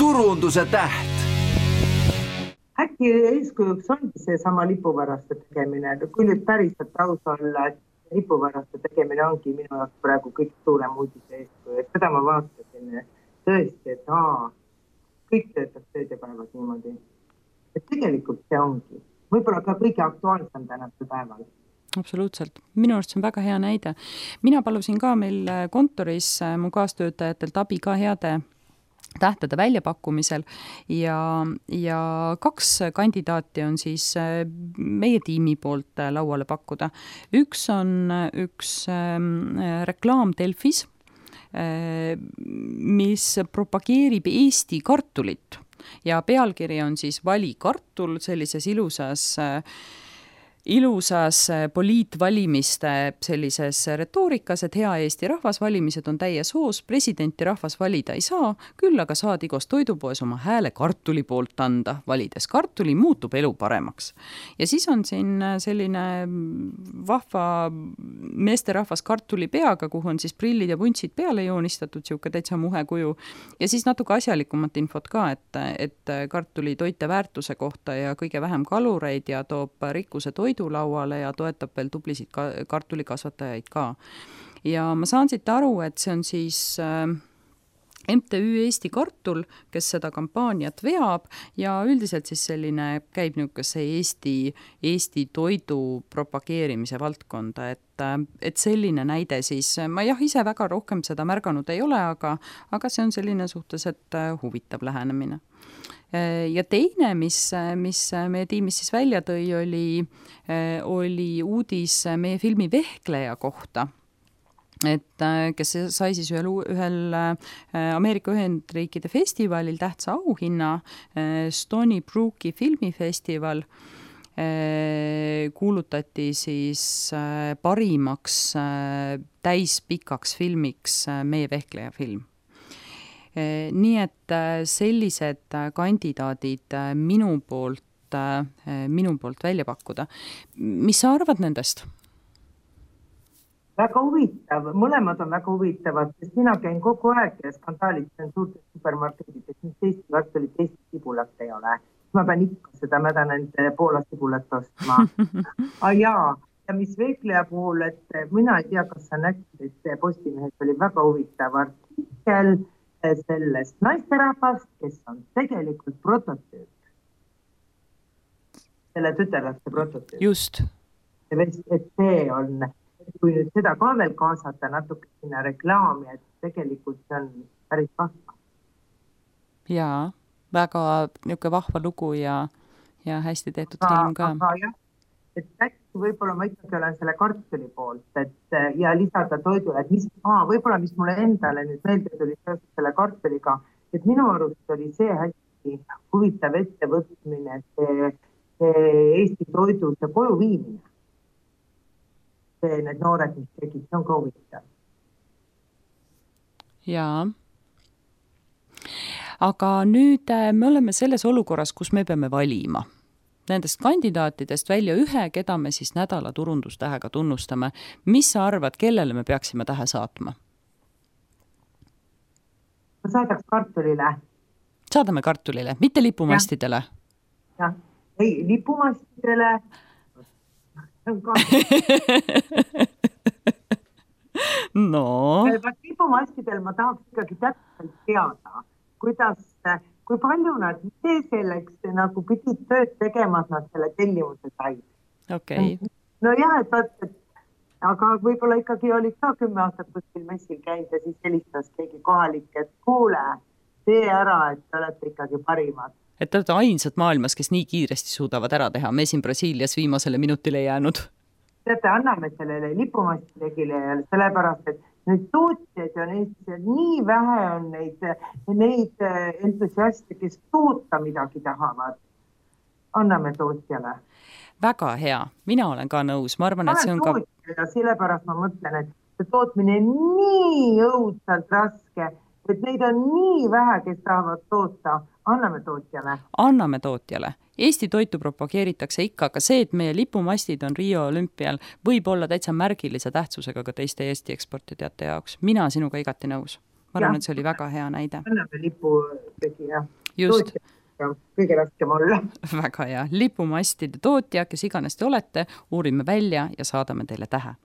turunduse täht. Äkki eeskujuks ongi see sama lipuvaraste tegemine, kui nüüd päriselt aus olla, et lipuvaraste tegemine ongi minu jaoks praegu kõik suurem uudise eeskuju, et seda ma vaatasin tõesti, et kõik töötab tööd ja päevad niimoodi. Et tegelikult see ongi. Võib-olla ka kõige aktuaalsem tänasel päeval. Absoluutselt. Minu arust see on väga hea näide. Mina palusin ka meil kontoris mu kaastöötajatelt abi ka heade tähtede väljapakkumisel ja 2 kandidaati on siis meie tiimi poolt lauale pakkuda. Üks on üks reklaam Delfis, mis propageerib Eesti kartulit ja pealkiri on siis Vali kartul sellises ilusas poliitvalimiste sellises retoorikas, et hea Eesti rahvas, valimised on täies hoos, presidenti rahvas valida ei saa, küll aga saad igos toidupoes oma hääle kartuli poolt anda. Valides kartuli muutub elu paremaks. Ja siis on siin selline vahva meesterahvas kartuli peaga, kuhu on siis prillid ja puntsid peale joonistatud, siuke täitsa muhe kuju. Ja siis natuke asjalikumat infot ka, et kartuli toite väärtuse kohta ja kõige vähem kalureid ja toob rikkuse toidulauale ja toetab veel tublisid kartulikasvatajaid ka. Ja ma saan siit aru, et see on siis MTÜ Eesti Kartul, kes seda kampaaniat veab ja üldiselt siis selline käib niisuguse Eesti toidu propageerimise valdkonda, et selline näide siis, ma ise väga rohkem seda märganud ei ole, aga see on selline suhteliselt huvitav lähenemine. Ja teine, mis meie tiimis siis välja tõi, oli uudis meie filmi Vehkleja kohta, et kes sai siis ühel Ameerika Ühendriikide festivalil tähtsa auhinna, Stony Brooki filmifestival, kuulutati siis parimaks täispikaks filmiks meie Vehkleja film. Nii et sellised kandidaadid minu poolt välja pakkuda. Mis sa arvad nendest? Väga huvitav, mõlemad on väga huvitavad, sest mina käin kogu aeg ja skandaalitsen suurtes supermarketides, mis Eesti kartulit, Eesti sibulat ei ole. Ma pean ikka seda mädanend Poola sibulat ostma. Ja mis Vehkleja puhul, et mina ei tea, kas sa nägid, et Postimehes oli väga huvitav artikkel sellest naisterahvast, kes on tegelikult prototüüp. Selle tütarlaste prototüüp. Just. Et see on, kui nüüd seda ka veel kaasata natuke sinna reklaami, et tegelikult see on päris vahva. Jaa, väga niisugune vahva lugu ja hästi tehtud film ka. Aga jah, et äkki võib-olla ma ikkagi olen selle kartuli poolt ja lisada toidule, et võib-olla mis mulle endale nüüd meelde tuli selle kartuliga, et minu arust oli see hästi huvitav ettevõtmine, see Eesti toidu see koju viimine. Need noored, mis tegid, see on ka huvitav. Jaa. Aga nüüd me oleme selles olukorras, kus me peame valima. Nendest kandidaatidest välja ühe, keda me siis nädala turundustähega tunnustame. Mis sa arvad, kellele me peaksime tähe saatma? Ma saadaks kartulile. Saadame kartulile, mitte lipumastidele. Ja. Ei, lipumastidele. No. Lipumastidel ma tahaks ikkagi täpselt teada, kui palju nad selleks nagu pidid tööd tegema, nad selle tellimuse said. Okay. No jah, aga võib-olla ikkagi oli ka 10 aastat kuskil messil käinud ja siis helistas keegi kohalik, et kuule, tee ära, et te olete ikkagi parimad. Et te olete ainsad maailmas, kes nii kiiresti suudavad ära teha. Me siin Brasiilias viimasele minutile jäänud. Teate, anname sellele lipumastitegile ja sellepärast, et neid tootjaid on Eestis, nii vähe on neid entusiaste, kes toota midagi tahavad. Anname tootjale. Väga hea. Mina olen ka nõus. Ma arvan, et see on ka... Ja sellepärast ma mõtlen, et see tootmine on nii õudselt raske, et neid on nii vähe, kes tahavad toota. Anname tootjale. Anname tootjale. Eesti toitu propageeritakse ikka, aga see, et meie lipumastid on Rio olümpial, võib olla täitsa märgilise tähtsusega ka teiste Eesti eksportijate jaoks. Mina sinuga igati nõus. ma arvan, et see oli väga hea näide. Anname lipu tegija. Just. Kõige raskem olla. Väga hea. Lipumastide tootja, kes iganes te olete, uurime välja ja saadame teile tähe.